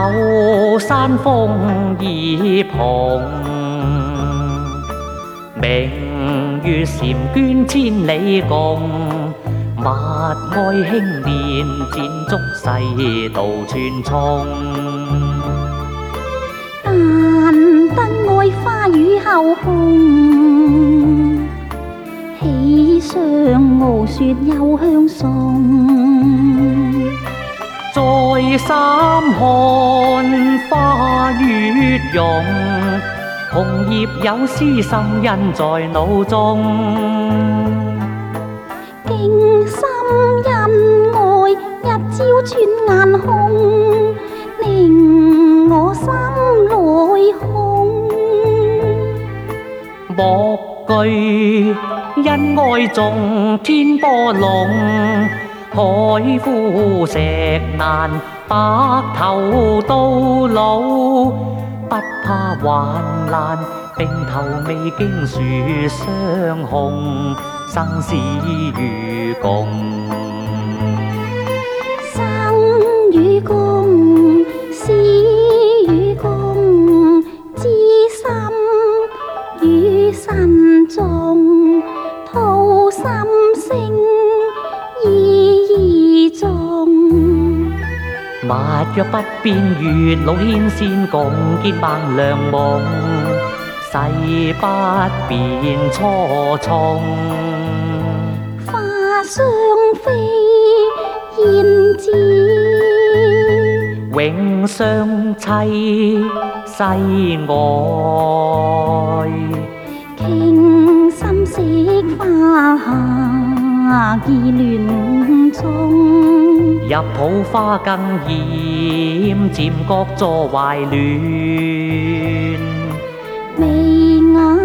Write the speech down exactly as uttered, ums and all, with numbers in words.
舊山風已蓬，明月嬋娟千里共。物愛輕練，剪足世道串衝。 但得愛花雨後紅，喜上傲雪又向送。 在三看花月容，紅葉有詩心印在腦中。 驚心因愛一朝轉眼空，令我心內恐。 莫懼因愛重天波浪，海枯石爛，白頭到老。不怕患難，並頭未經樹相紅，生死與共。 生與共，死與共，知心與慎重，吐心聲意義重。 勿若不變，月老牽線，共結孟良夢，誓不變初衷。 花雙飛燕子， 永相棲世外。 傾心惜花下意亂蹤。 入抱花更艷，漸覺坐懷戀。 眉眼